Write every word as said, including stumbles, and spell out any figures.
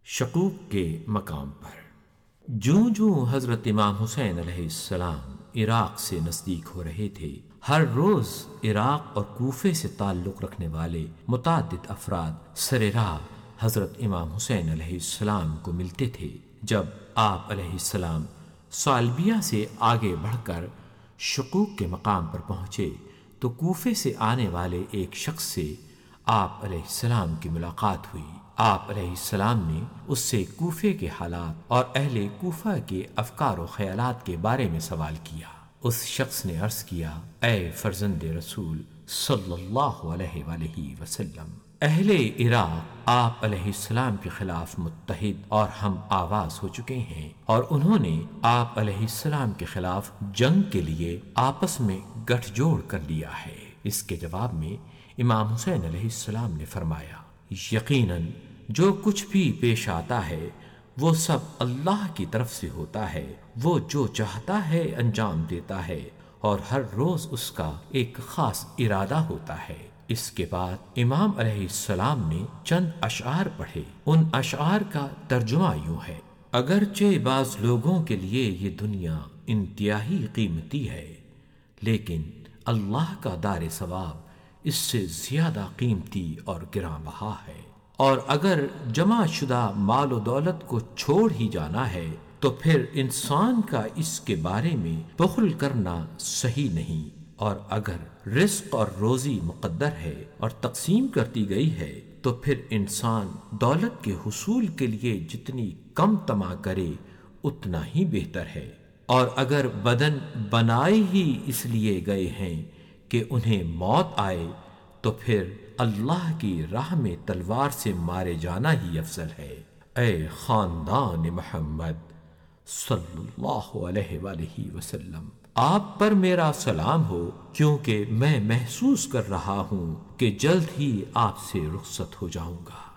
شقوق کے مقام پر جوں جوں حضرت امام حسین علیہ السلام عراق سے نزدیک ہو رہے تھے، ہر روز عراق اور کوفے سے تعلق رکھنے والے متعدد افراد سر راہ حضرت امام حسین علیہ السلام کو ملتے تھے۔ جب آپ علیہ السلام سالبیہ سے آگے بڑھ کر شقوق کے مقام پر پہنچے تو کوفے سے آنے والے ایک شخص سے آپ علیہ السلام کی ملاقات ہوئی۔ آپ علیہ السلام نے اس سے کوفے کے حالات اور اہل کوفہ کے افکار و خیالات کے بارے میں سوال کیا۔ اس شخص نے عرض کیا، اے فرزند رسول صلی اللہ علیہ وآلہ وسلم، اہل عراق آپ علیہ السلام کے خلاف متحد اور ہم آواز ہو چکے ہیں، اور انہوں نے آپ علیہ السلام کے خلاف جنگ کے لیے آپس میں گٹھ جوڑ کر لیا ہے۔ اس کے جواب میں امام حسین علیہ السلام نے فرمایا، یقیناً جو کچھ بھی پیش آتا ہے وہ سب اللہ کی طرف سے ہوتا ہے، وہ جو چاہتا ہے انجام دیتا ہے، اور ہر روز اس کا ایک خاص ارادہ ہوتا ہے۔ اس کے بعد امام علیہ السلام نے چند اشعار پڑھے۔ ان اشعار کا ترجمہ یوں ہے، اگرچہ بعض لوگوں کے لیے یہ دنیا انتہائی قیمتی ہے، لیکن اللہ کا دار ثواب اس سے زیادہ قیمتی اور گراں بہا ہے، اور اگر جمع شدہ مال و دولت کو چھوڑ ہی جانا ہے تو پھر انسان کا اس کے بارے میں بخل کرنا صحیح نہیں، اور اگر رزق اور روزی مقدر ہے اور تقسیم کرتی گئی ہے تو پھر انسان دولت کے حصول کے لیے جتنی کم طمع کرے اتنا ہی بہتر ہے، اور اگر بدن بنائے ہی اس لیے گئے ہیں کہ انہیں موت آئے تو پھر اللہ کی راہ میں تلوار سے مارے جانا ہی افضل ہے۔ اے خاندان محمد صلی اللہ علیہ وآلہ وسلم، آپ پر میرا سلام ہو، کیونکہ میں محسوس کر رہا ہوں کہ جلد ہی آپ سے رخصت ہو جاؤں گا۔